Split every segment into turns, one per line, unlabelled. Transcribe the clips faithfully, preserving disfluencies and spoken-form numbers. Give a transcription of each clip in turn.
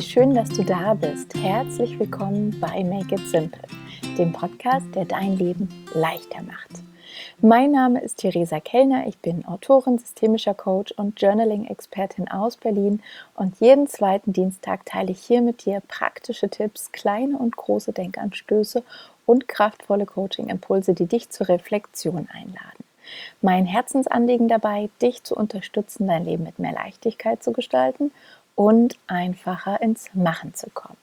schön, dass du da bist. Herzlich willkommen bei Make It Simple, dem Podcast, der dein Leben leichter macht. Mein Name ist Theresa Kellner, ich bin Autorin, systemischer Coach und Journaling-Expertin aus Berlin und jeden zweiten Dienstag teile ich hier mit dir praktische Tipps, kleine und große Denkanstöße und kraftvolle Coaching-Impulse, die dich zur Reflexion einladen. Mein Herzensanliegen dabei, dich zu unterstützen, dein Leben mit mehr Leichtigkeit zu gestalten und einfacher ins Machen zu kommen.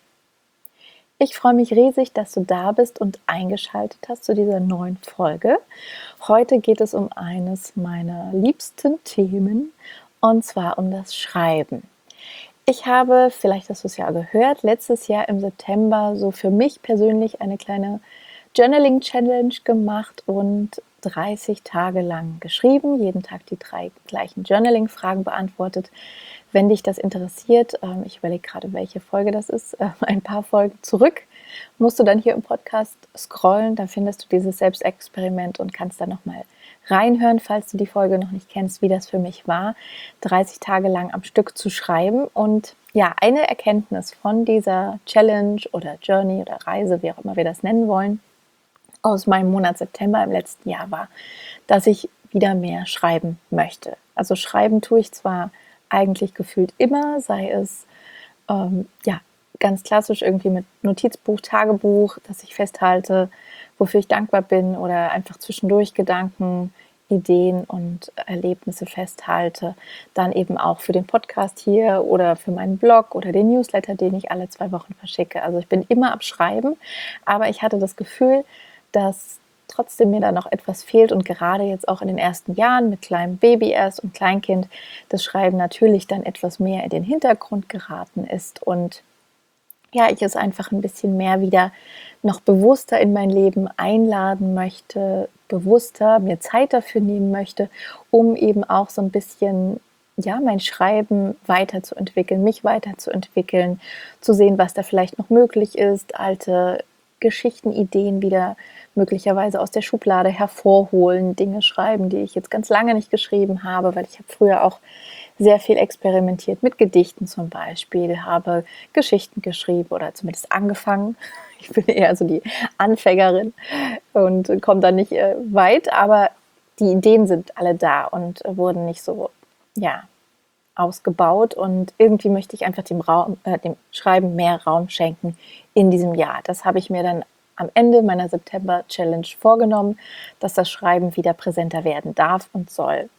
Ich freue mich riesig, dass du da bist und eingeschaltet hast zu dieser neuen Folge. Heute geht es um eines meiner liebsten Themen, und zwar um das Schreiben. Ich habe, vielleicht hast du es ja gehört, letztes Jahr im September so für mich persönlich eine kleine Journaling-Challenge gemacht und dreißig Tage lang geschrieben, jeden Tag die drei gleichen Journaling-Fragen beantwortet. Wenn dich das interessiert, ich überlege gerade, welche Folge das ist, ein paar Folgen zurück, musst du dann hier im Podcast scrollen, da findest du dieses Selbstexperiment und kannst dann nochmal reinhören, falls du die Folge noch nicht kennst, wie das für mich war, dreißig Tage lang am Stück zu schreiben. Und ja, eine Erkenntnis von dieser Challenge oder Journey oder Reise, wie auch immer wir das nennen wollen, aus meinem Monat September im letzten Jahr war, dass ich wieder mehr schreiben möchte. Also schreiben tue ich zwar eigentlich gefühlt immer, sei es ähm, ja ganz klassisch irgendwie mit Notizbuch, Tagebuch, das ich festhalte, wofür ich dankbar bin oder einfach zwischendurch Gedanken, Ideen und Erlebnisse festhalte. Dann eben auch für den Podcast hier oder für meinen Blog oder den Newsletter, den ich alle zwei Wochen verschicke. Also ich bin immer am Schreiben, aber ich hatte das Gefühl, dass trotzdem mir da noch etwas fehlt und gerade jetzt auch in den ersten Jahren mit kleinem Baby erst und Kleinkind das Schreiben natürlich dann etwas mehr in den Hintergrund geraten ist und ja, ich es einfach ein bisschen mehr wieder noch bewusster in mein Leben einladen möchte, bewusster mir Zeit dafür nehmen möchte, um eben auch so ein bisschen ja, mein Schreiben weiterzuentwickeln, mich weiterzuentwickeln, zu sehen, was da vielleicht noch möglich ist, alte Geschichtenideen wieder möglicherweise aus der Schublade hervorholen, Dinge schreiben, die ich jetzt ganz lange nicht geschrieben habe, weil ich habe früher auch sehr viel experimentiert mit Gedichten zum Beispiel, habe Geschichten geschrieben oder zumindest angefangen. Ich bin eher so die Anfängerin und komme da nicht äh, weit, aber die Ideen sind alle da und wurden nicht so, ja, ausgebaut und irgendwie möchte ich einfach dem, Raum, äh, dem Schreiben mehr Raum schenken in diesem Jahr. Das habe ich mir dann am Ende meiner September-Challenge vorgenommen, dass das Schreiben wieder präsenter werden darf und soll.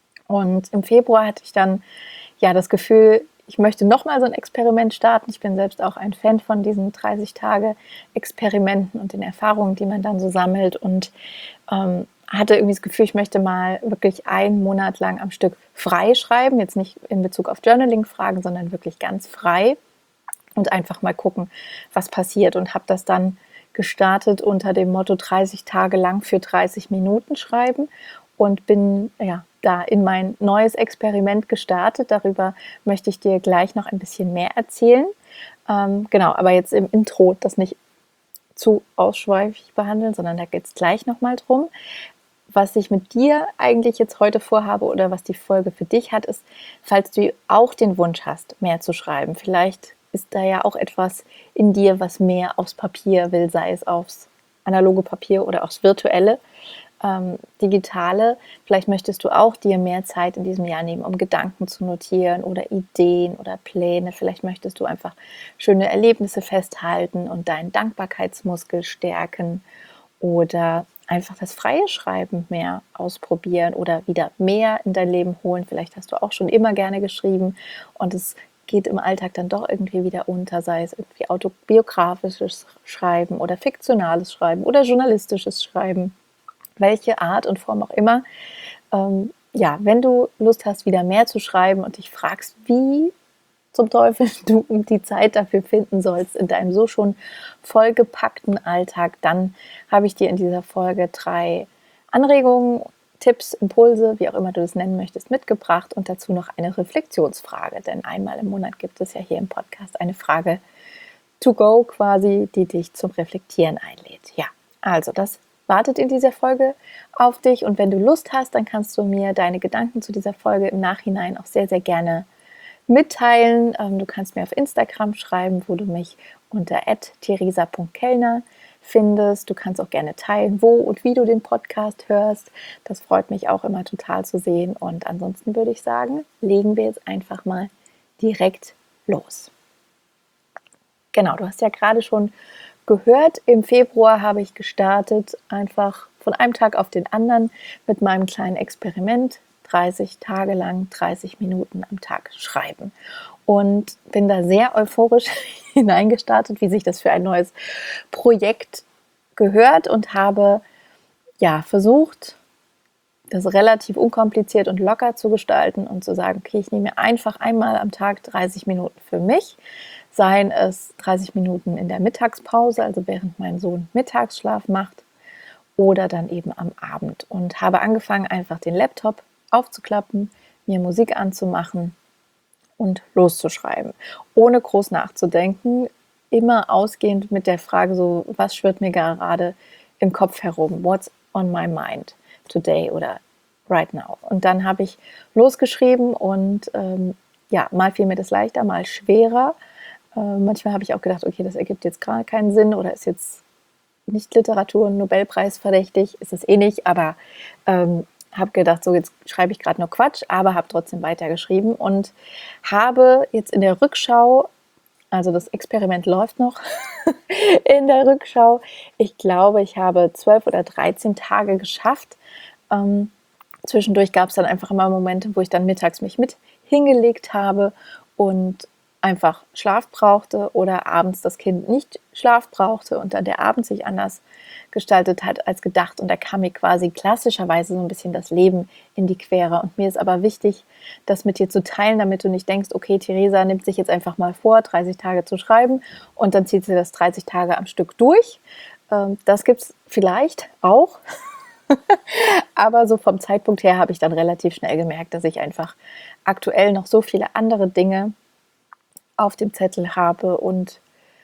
Und im Februar hatte ich dann ja das Gefühl, ich möchte nochmal so ein Experiment starten. Ich bin selbst auch ein Fan von diesen dreißig-Tage-Experimenten und den Erfahrungen, die man dann so sammelt und ähm, hatte irgendwie das Gefühl, ich möchte mal wirklich einen Monat lang am Stück frei schreiben, jetzt nicht in Bezug auf Journaling-Fragen, sondern wirklich ganz frei und einfach mal gucken, was passiert und habe das dann gestartet unter dem Motto dreißig Tage lang für dreißig Minuten schreiben und bin ja da in mein neues Experiment gestartet. Darüber möchte ich dir gleich noch ein bisschen mehr erzählen. Ähm, genau, aber jetzt im Intro das nicht zu ausschweifig behandeln, sondern da geht es gleich nochmal drum. Was ich mit dir eigentlich jetzt heute vorhabe oder was die Folge für dich hat, ist, falls du auch den Wunsch hast, mehr zu schreiben. Vielleicht ist da ja auch etwas in dir, was mehr aufs Papier will, sei es aufs analoge Papier oder aufs virtuelle, ähm, digitale. Vielleicht möchtest du auch dir mehr Zeit in diesem Jahr nehmen, um Gedanken zu notieren oder Ideen oder Pläne. Vielleicht möchtest du einfach schöne Erlebnisse festhalten und deinen Dankbarkeitsmuskel stärken oder einfach das freie Schreiben mehr ausprobieren oder wieder mehr in dein Leben holen. Vielleicht hast du auch schon immer gerne geschrieben und es geht im Alltag dann doch irgendwie wieder unter, sei es irgendwie autobiografisches Schreiben oder fiktionales Schreiben oder journalistisches Schreiben, welche Art und Form auch immer. Ähm, ja, wenn du Lust hast, wieder mehr zu schreiben und dich fragst, wie zum Teufel du die Zeit dafür finden sollst in deinem so schon vollgepackten Alltag, dann habe ich dir in dieser Folge drei Anregungen, Tipps, Impulse, wie auch immer du das nennen möchtest, mitgebracht und dazu noch eine Reflexionsfrage, denn einmal im Monat gibt es ja hier im Podcast eine Frage to go quasi, die dich zum Reflektieren einlädt. Ja, also das wartet in dieser Folge auf dich und wenn du Lust hast, dann kannst du mir deine Gedanken zu dieser Folge im Nachhinein auch sehr, sehr gerne mitteilen. Ähm, du kannst mir auf Instagram schreiben, wo du mich unter at theresa punkt kellner findest. Du kannst auch gerne teilen, wo und wie du den Podcast hörst. Das freut mich auch immer total zu sehen. Und ansonsten würde ich sagen, legen wir jetzt einfach mal direkt los. Genau, du hast ja gerade schon gehört, im Februar habe ich gestartet, einfach von einem Tag auf den anderen mit meinem kleinen Experiment, dreißig Tage lang, dreißig Minuten am Tag schreiben. Und bin da sehr euphorisch hineingestartet, wie sich das für ein neues Projekt gehört, und habe ja versucht, das relativ unkompliziert und locker zu gestalten und zu sagen, okay, ich nehme einfach einmal am Tag dreißig Minuten für mich, seien es dreißig Minuten in der Mittagspause, also während mein Sohn Mittagsschlaf macht, oder dann eben am Abend, und habe angefangen, einfach den Laptop aufzuklappen, mir Musik anzumachen und loszuschreiben, ohne groß nachzudenken, immer ausgehend mit der Frage so, was schwirrt mir gerade im Kopf herum, what's on my mind today oder right now. Und dann habe ich losgeschrieben und ähm, ja, mal fiel mir das leichter, mal schwerer. Äh, manchmal habe ich auch gedacht, okay, das ergibt jetzt gerade keinen Sinn oder ist jetzt nicht Literatur- und Nobelpreis verdächtig, ist es eh nicht, aber ähm, habe gedacht, so jetzt schreibe ich gerade nur Quatsch, aber habe trotzdem weitergeschrieben und habe jetzt in der Rückschau, also das Experiment läuft noch, in der Rückschau, ich glaube, ich habe zwölf oder dreizehn Tage geschafft. Ähm, zwischendurch gab es dann einfach immer Momente, wo ich dann mittags mich mit hingelegt habe und einfach Schlaf brauchte oder abends das Kind nicht Schlaf brauchte und dann der Abend sich anders gestaltet hat als gedacht. Und da kam mir quasi klassischerweise so ein bisschen das Leben in die Quere. Und mir ist aber wichtig, das mit dir zu teilen, damit du nicht denkst, okay, Theresa nimmt sich jetzt einfach mal vor, dreißig Tage zu schreiben und dann zieht sie das dreißig Tage am Stück durch. Das gibt es vielleicht auch. Aber so vom Zeitpunkt her habe ich dann relativ schnell gemerkt, dass ich einfach aktuell noch so viele andere Dinge auf dem Zettel habe und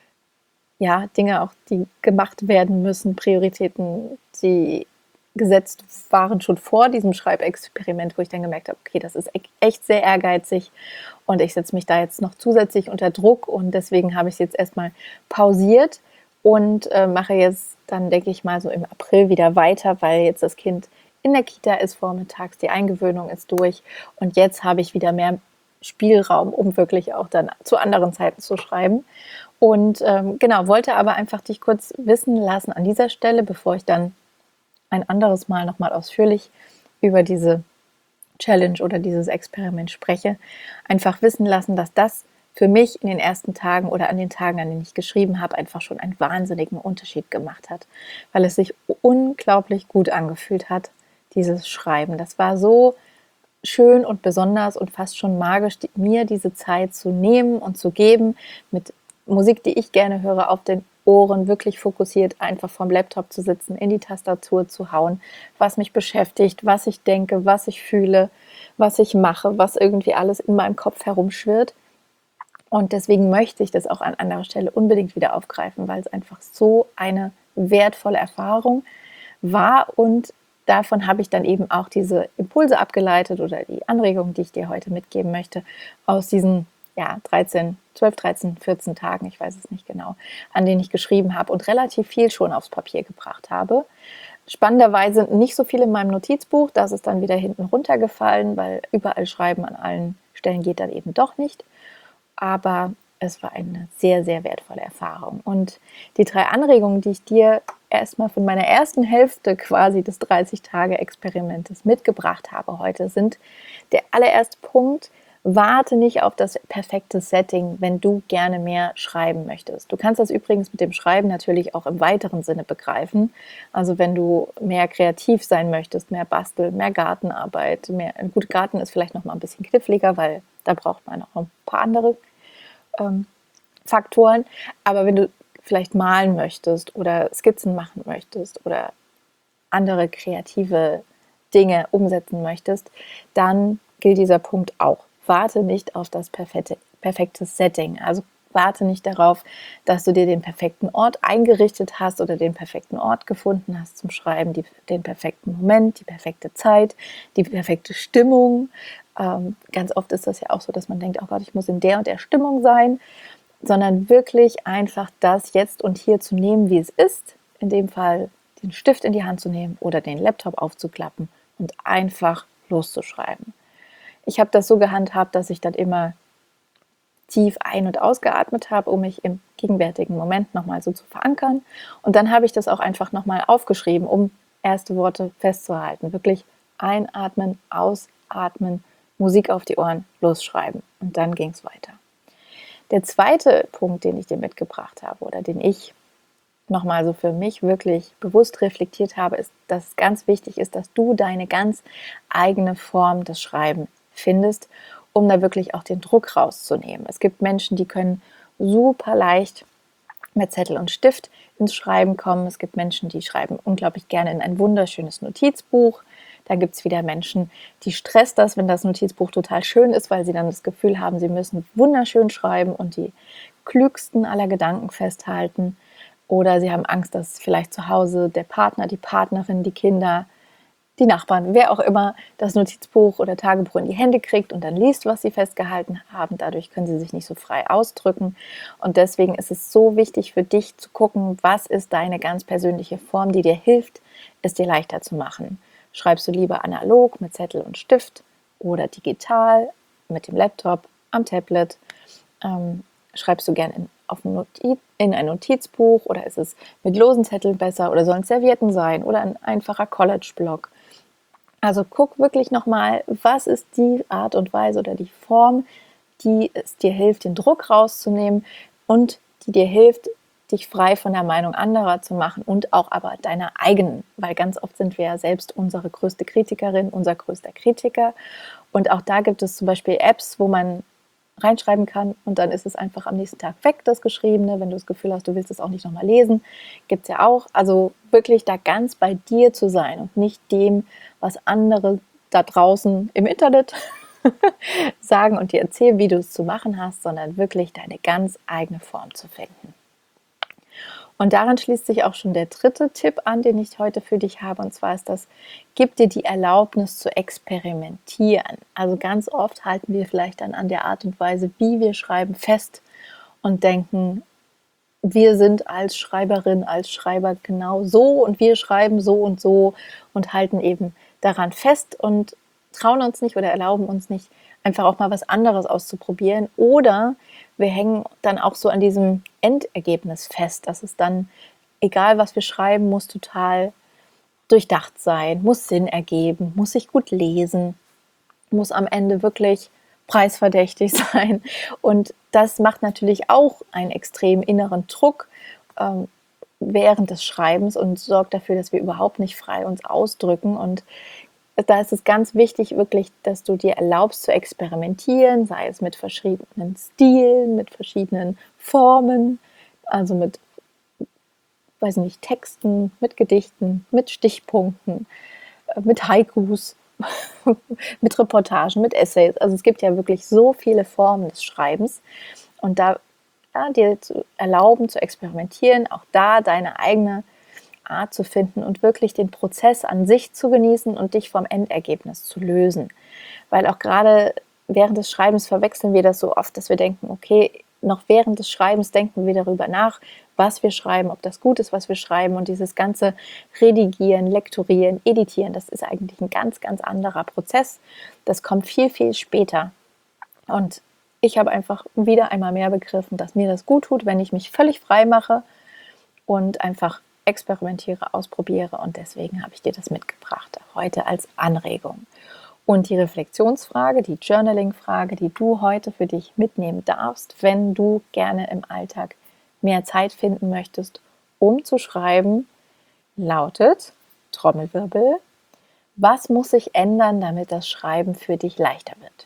ja, Dinge auch, die gemacht werden müssen, Prioritäten, die gesetzt waren schon vor diesem Schreibexperiment, wo ich dann gemerkt habe, okay, das ist echt sehr ehrgeizig und ich setze mich da jetzt noch zusätzlich unter Druck, und deswegen habe ich es jetzt erstmal pausiert und äh, mache jetzt dann, denke ich mal, so im April wieder weiter, weil jetzt das Kind in der Kita ist vormittags, die Eingewöhnung ist durch und jetzt habe ich wieder mehr Spielraum, um wirklich auch dann zu anderen Zeiten zu schreiben. Und ähm, genau, wollte aber einfach dich kurz wissen lassen an dieser Stelle, bevor ich dann ein anderes Mal nochmal ausführlich über diese Challenge oder dieses Experiment spreche, einfach wissen lassen, dass das für mich in den ersten Tagen oder an den Tagen, an denen ich geschrieben habe, einfach schon einen wahnsinnigen Unterschied gemacht hat, weil es sich unglaublich gut angefühlt hat, dieses Schreiben. Das war so schön und besonders und fast schon magisch, mir diese Zeit zu nehmen und zu geben, mit Musik, die ich gerne höre, auf den Ohren, wirklich fokussiert einfach vorm Laptop zu sitzen, in die Tastatur zu hauen, was mich beschäftigt, was ich denke, was ich fühle, was ich mache, was irgendwie alles in meinem Kopf herumschwirrt. Und deswegen möchte ich das auch an anderer Stelle unbedingt wieder aufgreifen, weil es einfach so eine wertvolle Erfahrung war, und davon habe ich dann eben auch diese Impulse abgeleitet oder die Anregungen, die ich dir heute mitgeben möchte, aus diesen ja, dreizehn, zwölf, dreizehn, vierzehn Tagen, ich weiß es nicht genau, an denen ich geschrieben habe und relativ viel schon aufs Papier gebracht habe. Spannenderweise nicht so viel in meinem Notizbuch, das ist dann wieder hinten runtergefallen, weil überall schreiben an allen Stellen geht dann eben doch nicht. Aber es war eine sehr, sehr wertvolle Erfahrung. Und die drei Anregungen, die ich dir erstmal von meiner ersten Hälfte quasi des dreißig-Tage-Experimentes mitgebracht habe heute, sind: der allererste Punkt: warte nicht auf das perfekte Setting, wenn du gerne mehr schreiben möchtest. Du kannst das übrigens mit dem Schreiben natürlich auch im weiteren Sinne begreifen. Also wenn du mehr kreativ sein möchtest, mehr basteln, mehr Gartenarbeit, mehr, gut, Garten ist vielleicht noch mal ein bisschen kniffliger, weil da braucht man auch ein paar andere ähm, Faktoren. Aber wenn du vielleicht malen möchtest oder Skizzen machen möchtest oder andere kreative Dinge umsetzen möchtest, dann gilt dieser Punkt auch. Warte nicht auf das perfekte, perfekte Setting. Also warte nicht darauf, dass du dir den perfekten Ort eingerichtet hast oder den perfekten Ort gefunden hast zum Schreiben, die, den perfekten Moment, die perfekte Zeit, die perfekte Stimmung. Ähm, ganz oft ist das ja auch so, dass man denkt, oh Gott, ich muss in der und der Stimmung sein, sondern wirklich einfach das jetzt und hier zu nehmen, wie es ist. In dem Fall den Stift in die Hand zu nehmen oder den Laptop aufzuklappen und einfach loszuschreiben. Ich habe das so gehandhabt, dass ich dann immer tief ein- und ausgeatmet habe, um mich im gegenwärtigen Moment nochmal so zu verankern. Und dann habe ich das auch einfach nochmal aufgeschrieben, um erste Worte festzuhalten. Wirklich einatmen, ausatmen, Musik auf die Ohren, losschreiben. Und dann ging es weiter. Der zweite Punkt, den ich dir mitgebracht habe oder den ich nochmal so für mich wirklich bewusst reflektiert habe, ist, dass es ganz wichtig ist, dass du deine ganz eigene Form des Schreibens findest, um da wirklich auch den Druck rauszunehmen. Es gibt Menschen, die können super leicht mit Zettel und Stift ins Schreiben kommen. Es gibt Menschen, die schreiben unglaublich gerne in ein wunderschönes Notizbuch. Dann gibt es wieder Menschen, die stresst das, wenn das Notizbuch total schön ist, weil sie dann das Gefühl haben, sie müssen wunderschön schreiben und die klügsten aller Gedanken festhalten. Oder sie haben Angst, dass vielleicht zu Hause der Partner, die Partnerin, die Kinder, die Nachbarn, wer auch immer das Notizbuch oder Tagebuch in die Hände kriegt und dann liest, was sie festgehalten haben. Dadurch können sie sich nicht so frei ausdrücken. Und deswegen ist es so wichtig für dich zu gucken, was ist deine ganz persönliche Form, die dir hilft, es dir leichter zu machen. Schreibst du lieber analog mit Zettel und Stift oder digital mit dem Laptop, am Tablet? Ähm, schreibst du gerne in, auf ein Notiz, in ein Notizbuch oder ist es mit losen Zetteln besser oder sollen es Servietten sein oder ein einfacher College-Block? Also guck wirklich nochmal, was ist die Art und Weise oder die Form, die es dir hilft, den Druck rauszunehmen und die dir hilft, dich frei von der Meinung anderer zu machen und auch aber deiner eigenen, weil ganz oft sind wir ja selbst unsere größte Kritikerin, unser größter Kritiker. Und auch da gibt es zum Beispiel Apps, wo man reinschreiben kann und dann ist es einfach am nächsten Tag weg, das Geschriebene. Wenn du das Gefühl hast, du willst es auch nicht nochmal lesen, gibt es ja auch. Also wirklich da ganz bei dir zu sein und nicht dem, was andere da draußen im Internet sagen und dir erzählen, wie du es zu machen hast, sondern wirklich deine ganz eigene Form zu finden. Und daran schließt sich auch schon der dritte Tipp an, den ich heute für dich habe. Und zwar ist das, gib dir die Erlaubnis zu experimentieren. Also ganz oft halten wir vielleicht dann an der Art und Weise, wie wir schreiben, fest und denken, wir sind als Schreiberin, als Schreiber genau so und wir schreiben so und so und halten eben daran fest und trauen uns nicht oder erlauben uns nicht, einfach auch mal was anderes auszuprobieren. Oder wir hängen dann auch so an diesem Endergebnis fest, dass es dann, egal was wir schreiben, muss total durchdacht sein, muss Sinn ergeben, muss sich gut lesen, muss am Ende wirklich preisverdächtig sein. Und das macht natürlich auch einen extremen inneren Druck ähm, während des Schreibens und sorgt dafür, dass wir überhaupt nicht frei uns ausdrücken. Und da ist es ganz wichtig, wirklich, dass du dir erlaubst zu experimentieren, sei es mit verschiedenen Stilen, mit verschiedenen Formen, also mit, weiß nicht, Texten, mit Gedichten, mit Stichpunkten, mit Haikus, mit Reportagen, mit Essays. Also es gibt ja wirklich so viele Formen des Schreibens und da ja, dir zu erlauben, zu experimentieren, auch da deine eigene Art zu finden und wirklich den Prozess an sich zu genießen und dich vom Endergebnis zu lösen. Weil auch gerade während des Schreibens verwechseln wir das so oft, dass wir denken, okay, noch während des Schreibens denken wir darüber nach, was wir schreiben, ob das gut ist, was wir schreiben. Und dieses ganze Redigieren, Lektorieren, Editieren, das ist eigentlich ein ganz, ganz anderer Prozess. Das kommt viel, viel später. Und ich habe einfach wieder einmal mehr begriffen, dass mir das gut tut, wenn ich mich völlig frei mache und einfach experimentiere, ausprobiere. Und deswegen habe ich dir das mitgebracht, heute als Anregung. Und die Reflexionsfrage, die Journaling-Frage, die du heute für dich mitnehmen darfst, wenn du gerne im Alltag mehr Zeit finden möchtest, um zu schreiben, lautet, Trommelwirbel, was muss sich ändern, damit das Schreiben für dich leichter wird?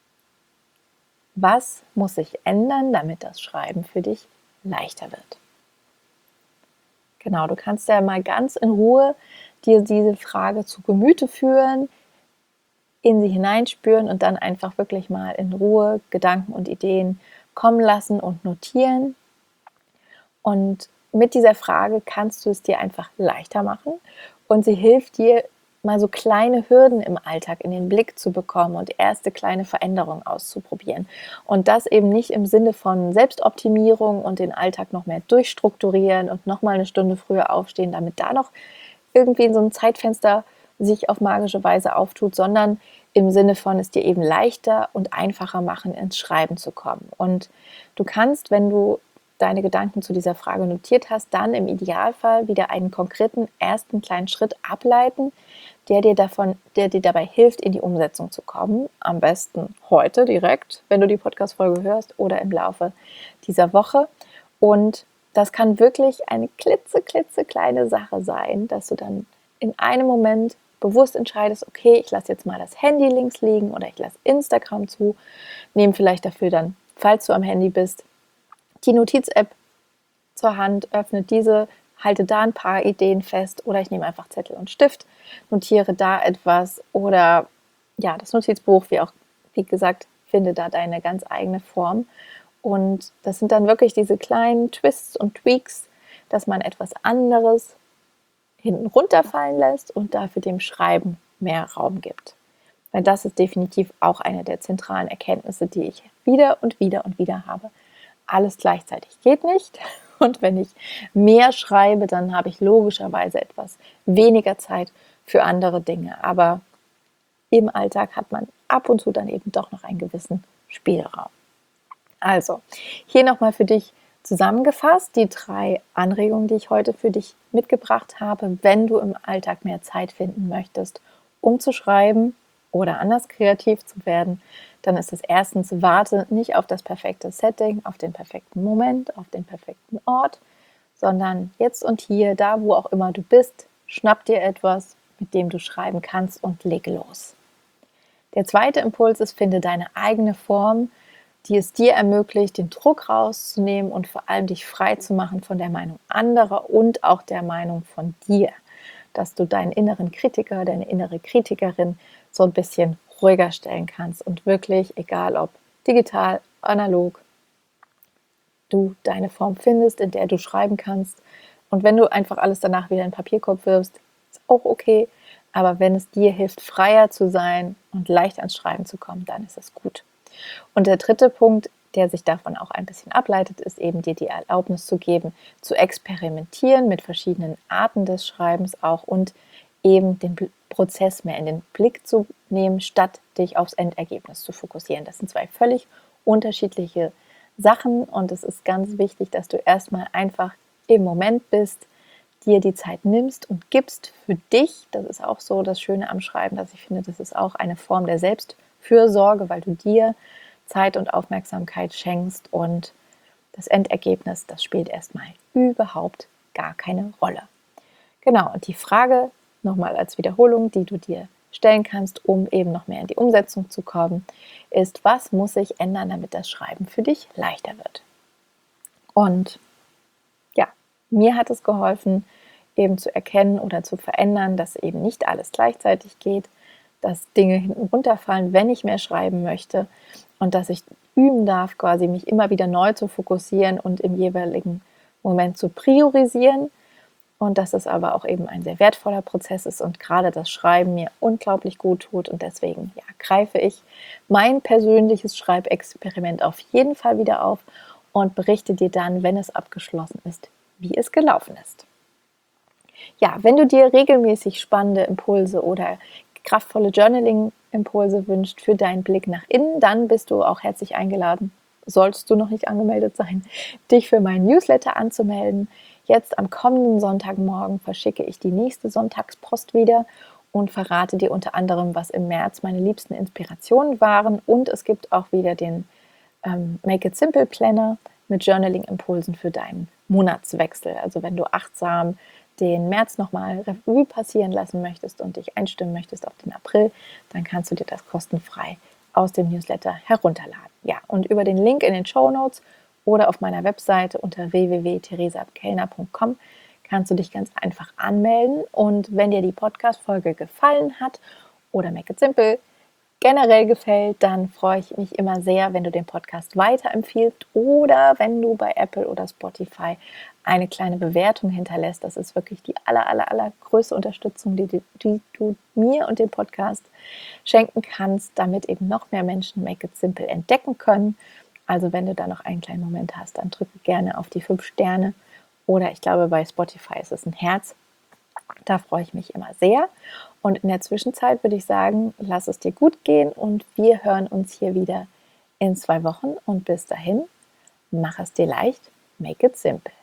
Was muss sich ändern, damit das Schreiben für dich leichter wird? Genau, du kannst ja mal ganz in Ruhe dir diese Frage zu Gemüte führen, in sie hineinspüren und dann einfach wirklich mal in Ruhe Gedanken und Ideen kommen lassen und notieren. Und mit dieser Frage kannst du es dir einfach leichter machen und sie hilft dir, mal so kleine Hürden im Alltag in den Blick zu bekommen und erste kleine Veränderungen auszuprobieren. Und das eben nicht im Sinne von Selbstoptimierung und den Alltag noch mehr durchstrukturieren und nochmal eine Stunde früher aufstehen, damit da noch irgendwie in so einem Zeitfenster sich auf magische Weise auftut, sondern im Sinne von es dir eben leichter und einfacher machen, ins Schreiben zu kommen. Und du kannst, wenn du deine Gedanken zu dieser Frage notiert hast, dann im Idealfall wieder einen konkreten ersten kleinen Schritt ableiten, der dir davon, der dir dabei hilft, in die Umsetzung zu kommen. Am besten heute direkt, wenn du die Podcast-Folge hörst, oder im Laufe dieser Woche. Und das kann wirklich eine klitze, klitze kleine Sache sein, dass du dann in einem Moment bewusst entscheidest, okay, ich lasse jetzt mal das Handy links liegen oder ich lasse Instagram zu, nehme vielleicht dafür dann, falls du am Handy bist, die Notiz-App zur Hand, öffne diese, halte da ein paar Ideen fest oder ich nehme einfach Zettel und Stift, notiere da etwas oder ja, das Notizbuch, wie auch, wie gesagt, finde da deine ganz eigene Form. Und das sind dann wirklich diese kleinen Twists und Tweaks, dass man etwas anderes hinten runterfallen lässt und dafür dem Schreiben mehr Raum gibt. Weil das ist definitiv auch eine der zentralen Erkenntnisse, die ich wieder und wieder und wieder habe. Alles gleichzeitig geht nicht. Und wenn ich mehr schreibe, dann habe ich logischerweise etwas weniger Zeit für andere Dinge. Aber im Alltag hat man ab und zu dann eben doch noch einen gewissen Spielraum. Also, hier nochmal für dich zusammengefasst die drei Anregungen, die ich heute für dich mitgebracht habe, wenn du im Alltag mehr Zeit finden möchtest, um zu schreiben oder anders kreativ zu werden. Dann ist es erstens, warte nicht auf das perfekte Setting, auf den perfekten Moment, auf den perfekten Ort, sondern jetzt und hier, da wo auch immer du bist, schnapp dir etwas, mit dem du schreiben kannst und leg los. Der zweite Impuls ist, finde deine eigene Form, die es dir ermöglicht, den Druck rauszunehmen und vor allem dich frei zu machen von der Meinung anderer und auch der Meinung von dir. Dass du deinen inneren Kritiker, deine innere Kritikerin so ein bisschen ruhiger stellen kannst und wirklich, egal ob digital, analog, du deine Form findest, in der du schreiben kannst. Und wenn du einfach alles danach wieder in den Papierkorb wirfst, ist auch okay. Aber wenn es dir hilft, freier zu sein und leicht ans Schreiben zu kommen, dann ist es gut. Und der dritte Punkt, der sich davon auch ein bisschen ableitet, ist eben dir die Erlaubnis zu geben, zu experimentieren mit verschiedenen Arten des Schreibens auch und eben den Prozess mehr in den Blick zu nehmen, statt dich aufs Endergebnis zu fokussieren. Das sind zwei völlig unterschiedliche Sachen und es ist ganz wichtig, dass du erstmal einfach im Moment bist, dir die Zeit nimmst und gibst für dich. Das ist auch so das Schöne am Schreiben, dass ich finde, das ist auch eine Form der Selbstfürsorge, weil du dir Zeit und Aufmerksamkeit schenkst und das Endergebnis, das spielt erstmal überhaupt gar keine Rolle. Genau, und die Frage nochmal als Wiederholung, die du dir stellen kannst, um eben noch mehr in die Umsetzung zu kommen, ist, was muss sich ändern, damit das Schreiben für dich leichter wird? Und ja, mir hat es geholfen, eben zu erkennen oder zu verändern, dass eben nicht alles gleichzeitig geht, dass Dinge hinten runterfallen, wenn ich mehr schreiben möchte und dass ich üben darf, quasi mich immer wieder neu zu fokussieren und im jeweiligen Moment zu priorisieren und dass es aber auch eben ein sehr wertvoller Prozess ist und gerade das Schreiben mir unglaublich gut tut und deswegen ja, greife ich mein persönliches Schreibexperiment auf jeden Fall wieder auf und berichte dir dann, wenn es abgeschlossen ist, wie es gelaufen ist. Ja, wenn du dir regelmäßig spannende Impulse oder kraftvolle Journaling-Impulse wünscht für deinen Blick nach innen, dann bist du auch herzlich eingeladen, solltest du noch nicht angemeldet sein, dich für meinen Newsletter anzumelden. Jetzt am kommenden Sonntagmorgen verschicke ich die nächste Sonntagspost wieder und verrate dir unter anderem, was im März meine liebsten Inspirationen waren. Und es gibt auch wieder den ähm, Make It Simple Planner mit Journaling-Impulsen für deinen Monatswechsel. Also wenn du achtsam den März nochmal Revue passieren lassen möchtest und dich einstimmen möchtest auf den April, dann kannst du dir das kostenfrei aus dem Newsletter herunterladen. Ja, und über den Link in den Shownotes oder auf meiner Webseite unter w w w punkt theresa kellner punkt com kannst du dich ganz einfach anmelden. Und wenn dir die Podcast-Folge gefallen hat oder Make It Simple generell gefällt, dann freue ich mich immer sehr, wenn du den Podcast weiterempfiehlst oder wenn du bei Apple oder Spotify eine kleine Bewertung hinterlässt. Das ist wirklich die aller, aller, aller größte Unterstützung, die, die, die du mir und dem Podcast schenken kannst, damit eben noch mehr Menschen Make It Simple entdecken können. Also wenn du da noch einen kleinen Moment hast, dann drücke gerne auf die fünf Sterne oder ich glaube bei Spotify ist es ein Herz. Da freue ich mich immer sehr. Und in der Zwischenzeit würde ich sagen, lass es dir gut gehen und wir hören uns hier wieder in zwei Wochen. Und bis dahin, mach es dir leicht, make it simple.